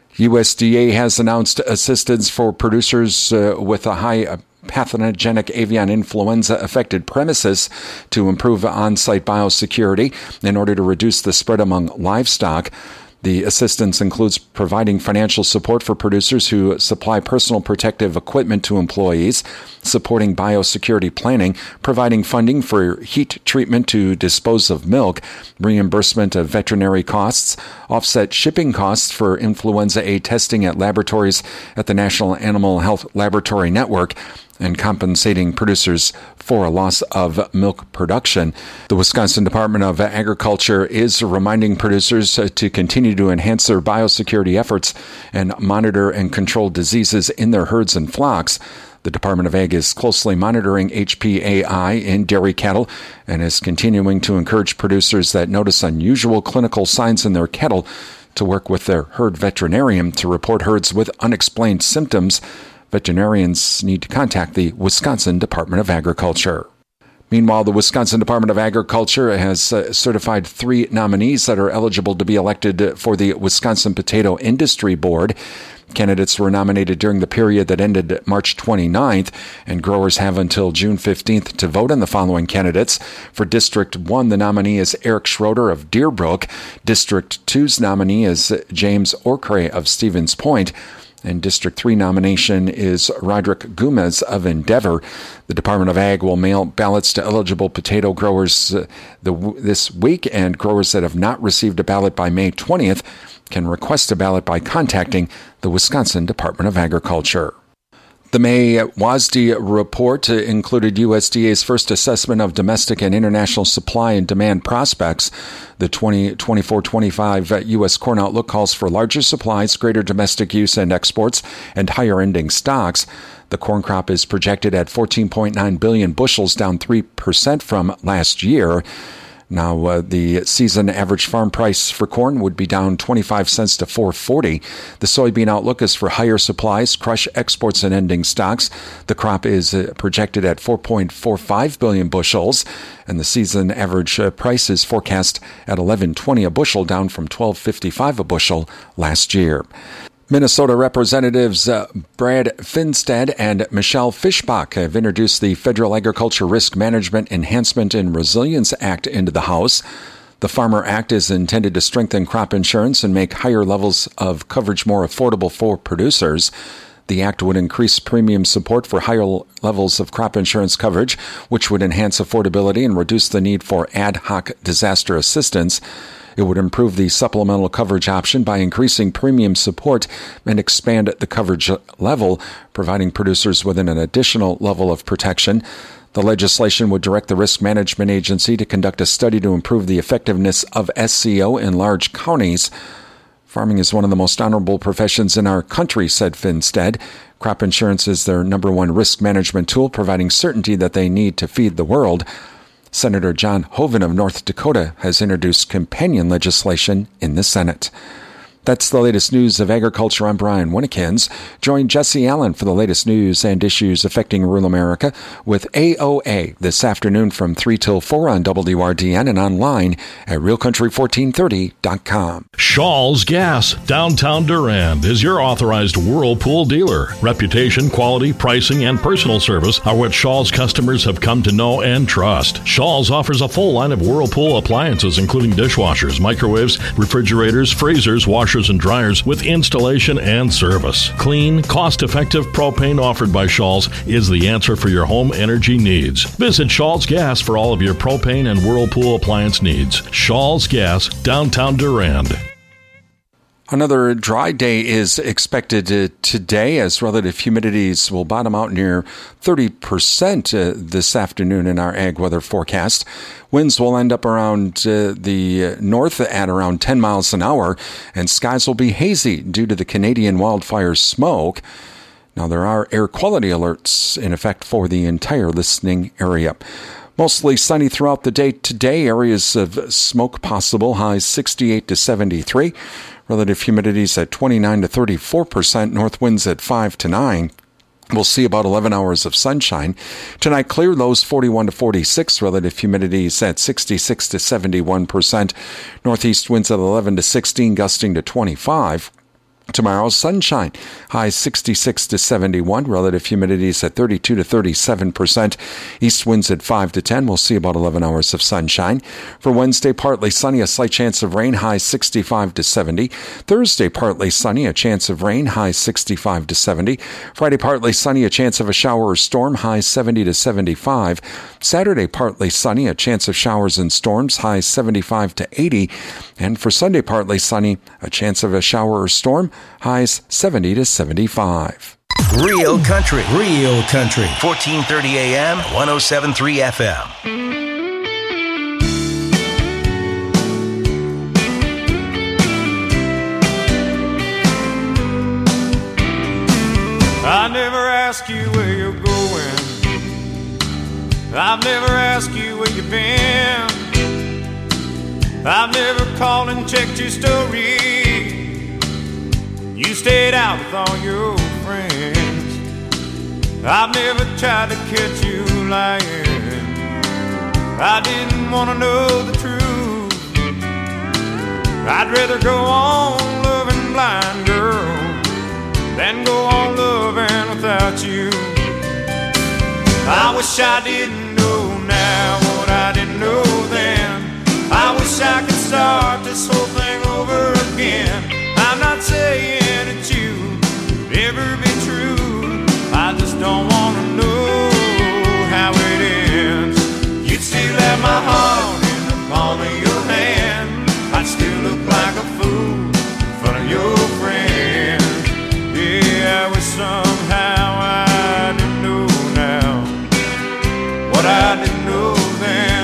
USDA has announced assistance for producers with a high pathogenic avian influenza affected premises to improve on-site biosecurity in order to reduce the spread among livestock. The assistance includes providing financial support for producers who supply personal protective equipment to employees, supporting biosecurity planning, providing funding for heat treatment to dispose of milk, reimbursement of veterinary costs, offset shipping costs for influenza A testing at laboratories at the National Animal Health Laboratory Network, and compensating producers for a loss of milk production. The Wisconsin Department of Agriculture is reminding producers to continue to enhance their biosecurity efforts and monitor and control diseases in their herds and flocks. The Department of Ag is closely monitoring HPAI in dairy cattle and is continuing to encourage producers that notice unusual clinical signs in their cattle to work with their herd veterinarian to report herds with unexplained symptoms. Veterinarians need to contact the Wisconsin Department of Agriculture. Meanwhile, the Wisconsin Department of Agriculture has certified 3 nominees that are eligible to be elected for the Wisconsin Potato Industry Board. Candidates were nominated during the period that ended March 29th, and growers have until June 15th to vote on the following candidates. For District 1, the nominee is Eric Schroeder of Deerbrook. District 2's nominee is James Orcray of Stevens Point. And District 3 nomination is Roderick Gomez of Endeavor. The Department of Ag will mail ballots to eligible potato growers this week, and growers that have not received a ballot by May 20th can request a ballot by contacting the Wisconsin Department of Agriculture. The May WASDE report included USDA's first assessment of domestic and international supply and demand prospects. The 2024-25 U.S. corn outlook calls for larger supplies, greater domestic use and exports, and higher ending stocks. The corn crop is projected at 14.9 billion bushels, down 3% from last year. Now, the season average farm price for corn would be down 25 cents to $4.40. The soybean outlook is for higher supplies, crush exports, and ending stocks. The crop is projected at 4.45 billion bushels, and the season average price is forecast at $11.20 a bushel, down from $12.55 a bushel last year. Minnesota Representatives Brad Finstad and Michelle Fischbach have introduced the Federal Agriculture Risk Management Enhancement and Resilience Act into the House. The Farmer Act is intended to strengthen crop insurance and make higher levels of coverage more affordable for producers. The act would increase premium support for higher levels of crop insurance coverage, which would enhance affordability and reduce the need for ad hoc disaster assistance. It would improve the supplemental coverage option by increasing premium support and expand the coverage level, providing producers with an additional level of protection. The legislation would direct the Risk Management Agency to conduct a study to improve the effectiveness of SCO in large counties. Farming is one of the most honorable professions in our country, said Finstad. Crop insurance is their number one risk management tool, providing certainty that they need to feed the world. Senator John Hoeven of North Dakota has introduced companion legislation in the Senate. That's the latest news of agriculture. I'm Brian Winnikins. Join Jesse Allen for the latest news and issues affecting rural America with AOA this afternoon from 3 till 4 on WRDN and online at realcountry1430.com. Shaw's Gas, downtown Durand, is your authorized Whirlpool dealer. Reputation, quality, pricing, and personal service are what Shaw's customers have come to know and trust. Shaw's offers a full line of Whirlpool appliances, including dishwashers, microwaves, refrigerators, freezers, washers, and dryers with installation and service. Clean, cost-effective propane offered by Shaw's is the answer for your home energy needs. Visit Shaw's Gas for all of your propane and Whirlpool appliance needs. Shaw's Gas, downtown Durand. Another dry day is expected today as relative humidities will bottom out near 30% this afternoon in our ag weather forecast. Winds will end up around the north at around 10 miles an hour, and skies will be hazy due to the Canadian wildfire smoke. Now, there are air quality alerts in effect for the entire listening area. Mostly sunny throughout the day today. Areas of smoke possible. Highs 68 to 73. Relative humidities at 29 to 34%. North winds at 5 to 9. We'll see about 11 hours of sunshine. Tonight, clear lows 41 to 46. Relative humidities at 66 to 71%. Northeast winds at 11 to 16, gusting to 25. Tomorrow, sunshine, high 66 to 71. Relative humidities at 32 to 37%. East winds at 5 to 10. We'll see about 11 hours of sunshine. For Wednesday, partly sunny, a slight chance of rain, high 65 to 70. Thursday, partly sunny, a chance of rain, high 65 to 70. Friday, partly sunny, a chance of a shower or storm, high 70 to 75. Saturday, partly sunny, a chance of showers and storms, high 75 to 80. And for Sunday, partly sunny, a chance of a shower or storm, highs 70 to 75. Real country. 1430 AM, 107.3 FM. I never ask you where you're going. I've never asked you where you've been. I've never called and checked your story. You stayed out with all your friends. I've never tried to catch you lying. I didn't want to know the truth. I'd rather go on loving blind, girl, than go on loving without you. I wish I didn't know now what I didn't know then. I wish I could start this whole thing over again. I'm not saying that you could ever be true. I just don't want to know how it ends. You'd still have my heart in the palm of your hand. I'd still look like a fool in front of your friends. Yeah, I wish somehow I didn't know now what I didn't know then.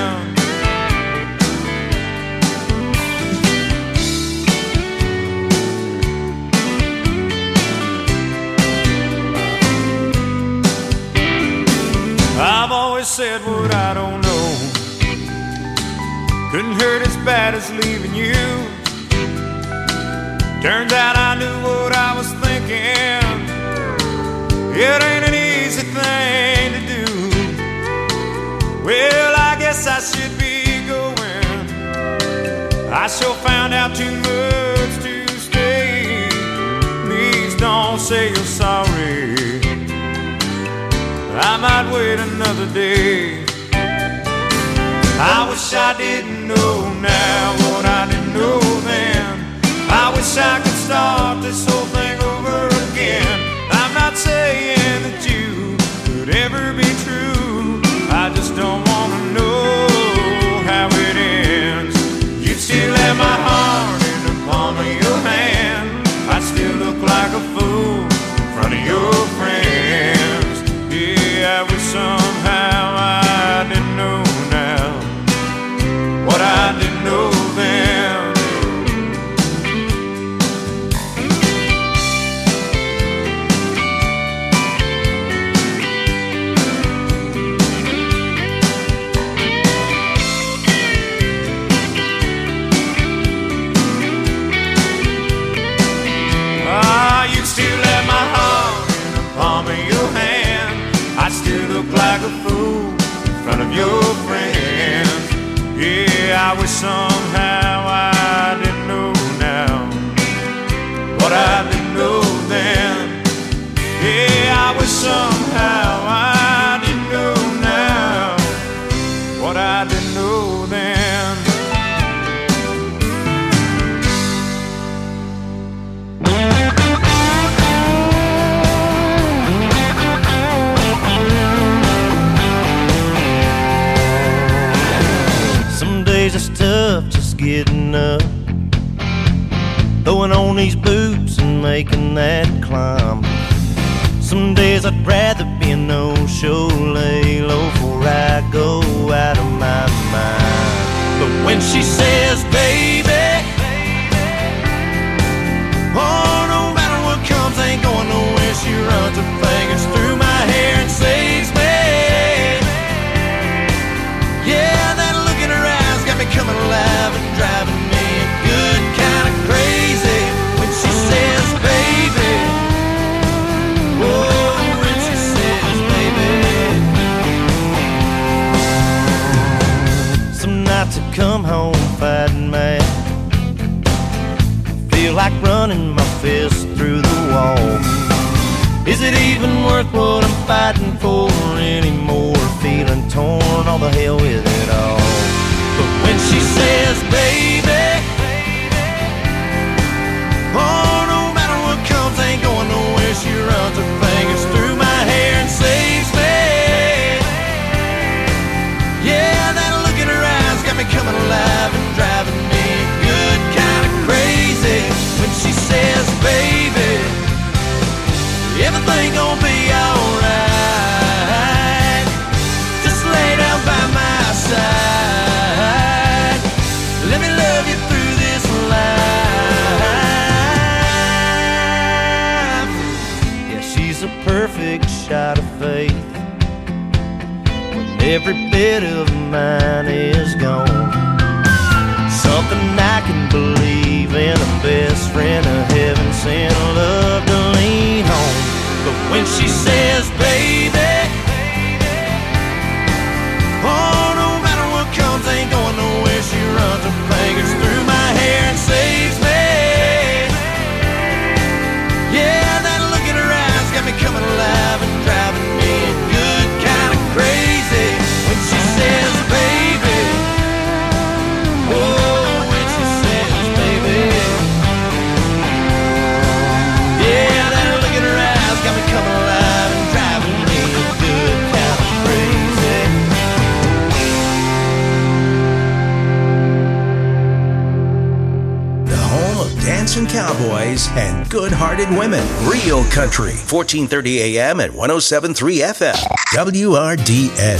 I've always said what I don't know. Couldn't hurt as bad as leaving you. Turns out I knew what I was thinking. It ain't an easy thing to do. Well, I guess I should be going. I sure found out too much to stay. Please don't say you're sorry. I might wait another day. I wish I didn't know now what I didn't know then. I wish I could start this whole thing over again. I'm not saying that you could ever be true. I just don't want to know how it ends. You'd still have my heart in the palm of your hand. I'd still look like a fool in front of your friends. Yeah, I wish somehow I didn't know now what I didn't know then. You'd still have my heart in the palm of your hand. I still look like a fool in front of your friends. Yeah, I wish somehow I didn't know now what I didn't know then. Yeah, I wish somehow I didn't know now what I didn't know then. It's tough just getting up, throwing on these boots and making that climb. Some days I'd rather be a no-show, lay low before I go out of my mind. But when she says, baby, oh, no matter what comes, ain't going nowhere, she runs her fingers through my hair and saves me. Yeah, that look in her eyes got me coming alive and driving me good kind of crazy. When she says, baby, oh, when she says, baby. Some nights I come home fighting mad, feel like running my fist through worth what I'm fighting for anymore. Feeling torn, all the hell with it all. But when she says, baby, oh, no matter what comes, ain't going nowhere. She runs her fingers through my hair and saves me. Yeah, that look in her eyes got me coming alive and driving me good, kind of crazy. When she says, baby, everything gonna be alright. Just lay down by my side. Let me love you through this life. Yeah, she's a perfect shot of faith when every bit of mine is gone. Something I can believe in, a best friend, a heaven sent love to lean on. But when she says, baby, oh, no matter what comes, ain't going nowhere. She runs her fingers through my hair and saves me. Yeah, that look in her eyes got me coming alive and driving me good, kind of crazy. When she says, baby, oh, when she says, baby, yeah, that look in her eyes got me coming alive and driving me good, kind of crazy. The home of dancing cowboys and good-hearted women. Real Country, 1430 AM at 107.3 FM. WRDN.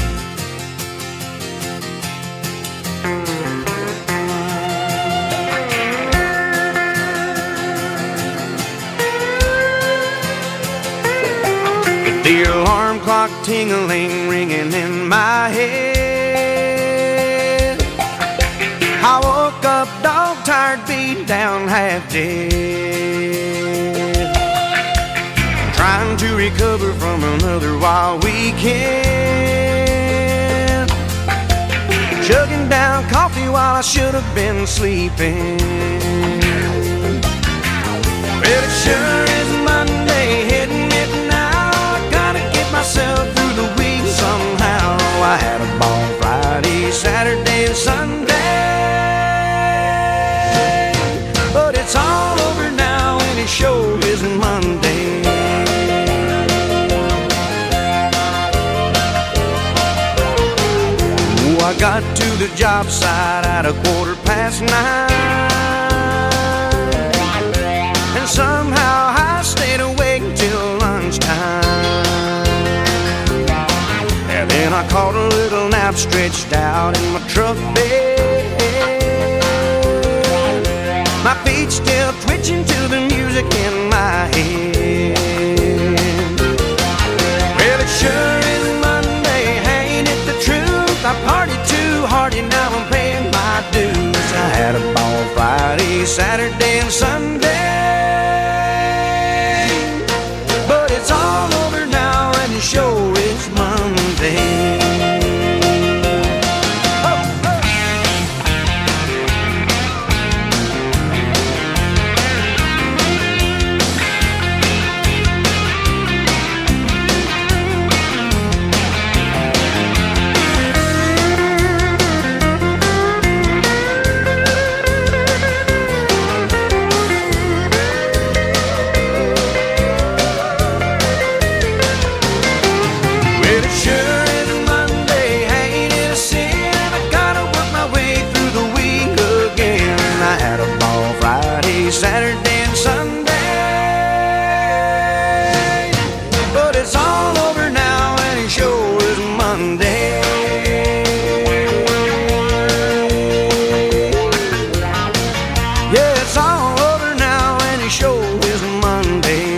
The alarm clock ting-a-ling, ringing in my head. I woke up dog-tired, beat down, half dead. Trying to recover from another wild weekend. Chugging down coffee while I should have been sleeping. Well, it sure is Monday, hitting it now. Myself through the week somehow. I had a ball Friday, Saturday, and Sunday, but it's all over now and it sure isn't Monday. Oh, I got to the job site at 9:15, and somehow I stayed awake till lunchtime. Then I caught a little nap stretched out in my truck bed. My feet still twitching to the music in my head. Well, it sure is Monday, ain't it the truth? I partied too hard and now I'm paying my dues. I had a ball Friday, Saturday, and Sunday, but it's all over now and it sure is Monday. Saturday and Sunday, but it's all over now and it sure is Monday. Yeah, it's all over now and it sure is Monday.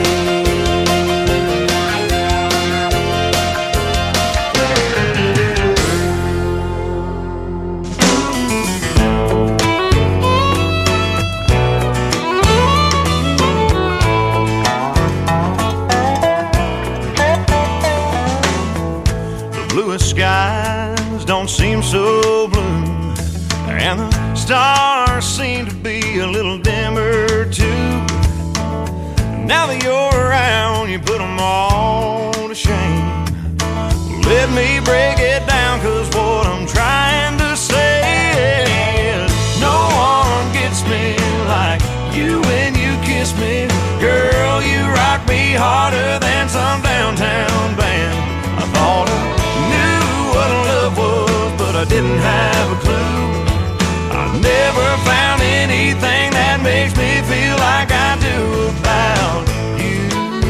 Skies don't seem so blue, and the stars seem to be a little dimmer too. Now that you're around, you put them all to shame. Let me break it down, cause what I'm trying to say is no one gets me like you when you kiss me. Girl, you rock me harder than some downtown band. I thought I knew what love was, but I didn't have a clue. I never found anything that makes me feel like I do about you.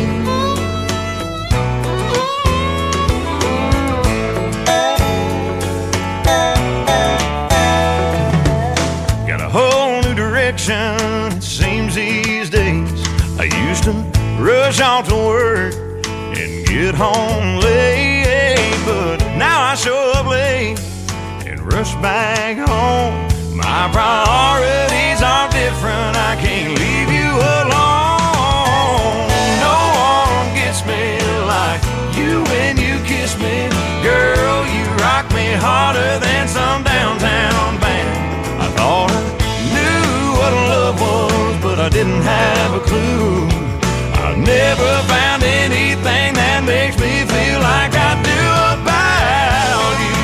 Got a whole new direction, it seems these days. I used to rush off to work and get home late, but now I show up late and rush back home. My priorities are different, I can't leave you alone. No one gets me like you when you kiss me. Girl, you rock me harder than some downtown band. I thought I knew what love was, but I didn't have a clue. I never found anything that makes me feel like I do about you.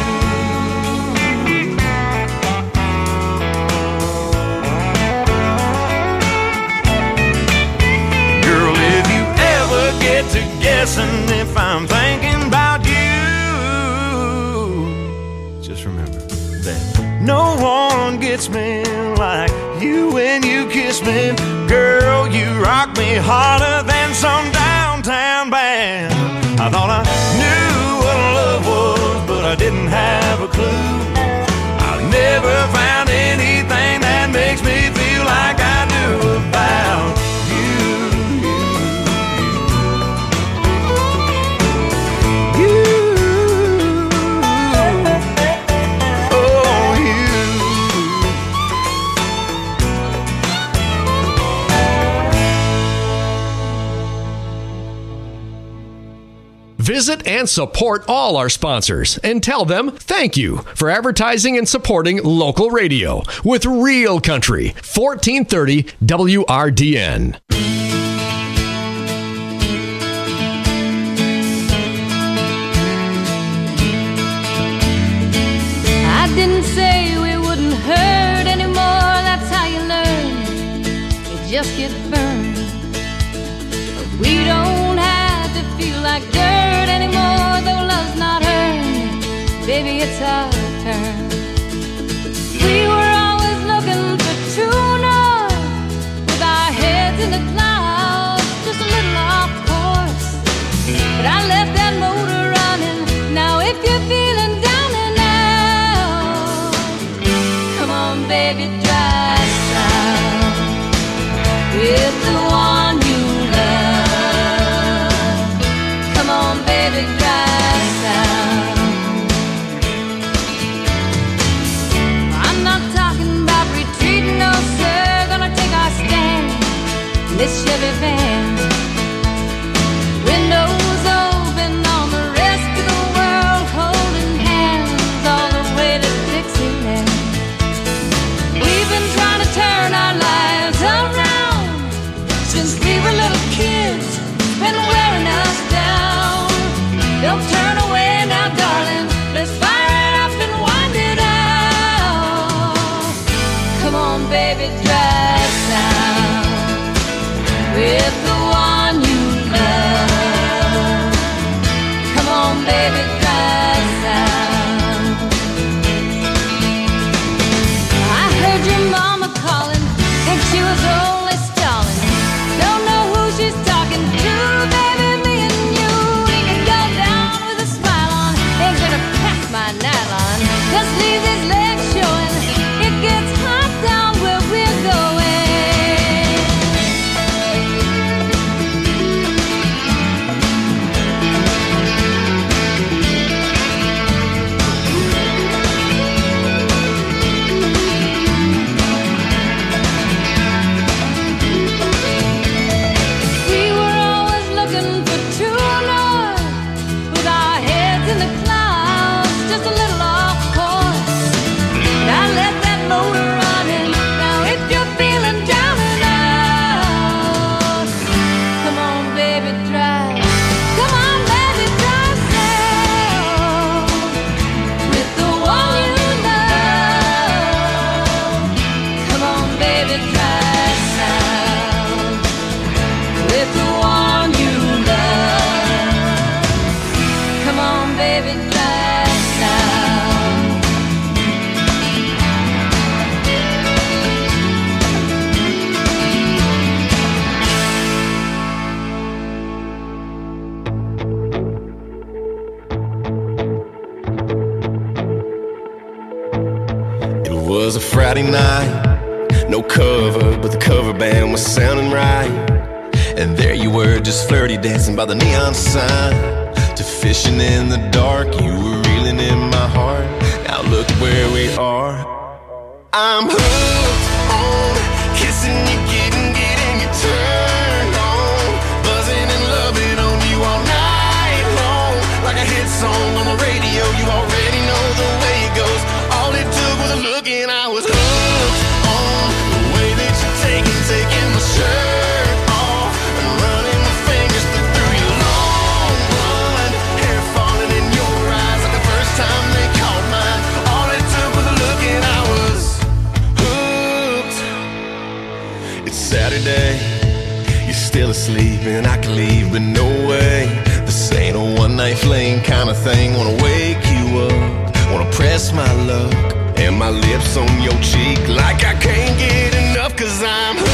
Girl, if you ever get to guessing if I'm thinking about you, just remember that no one gets me like you when you kiss me. Girl, you rock me harder than some downtown band. I thought I knew what love was, but I didn't have a clue. I never found anything that makes me feel like I do about you. Visit and support all our sponsors and tell them thank you for advertising and supporting local radio with Real Country, 1430 WRDN. I didn't say we wouldn't hurt anymore. That's how you learn. You just get burned. But we don't have to feel like dirt anymore, though love's not earned. Baby, it's our turn. We were always looking for true north, with our heads in the clouds, just a little off course. But I left that motor running. Now if you're feeling down and out, come on, baby, try us out with the one you love. Come on, baby, try us out. I'm not talking about retreating, no sir. Gonna take our stand in this Chevy van. Windows open on the rest of the world, holding hands all the way to Dixieland. We've been trying to turn our lives around since we were little kids, been wearing us down. Don't turn away now, darling. Let's fire it up and wind it out. Come on, baby, try us out with the Friday night, no cover, but the cover band was sounding right. And there you were, just flirty dancing by the neon sign. To fishing in the dark, you were reeling in my heart. Now look where we are. I'm hooked on kissing you, getting you turned on, buzzing and loving on you all night long. Like a hit song on the radio, you already know the way it goes. All it took was a look and I was hooked on the way that you're taking my shirt off and running my fingers through your long blonde hair, falling in your eyes like the first time they caught mine. All it took was a look and I was hooked. It's Saturday, you're still asleep and I can leave, but no way. This ain't a one night fling kind of thing. Wanna wake you up, wanna press my luck and my lips on your cheek like I can't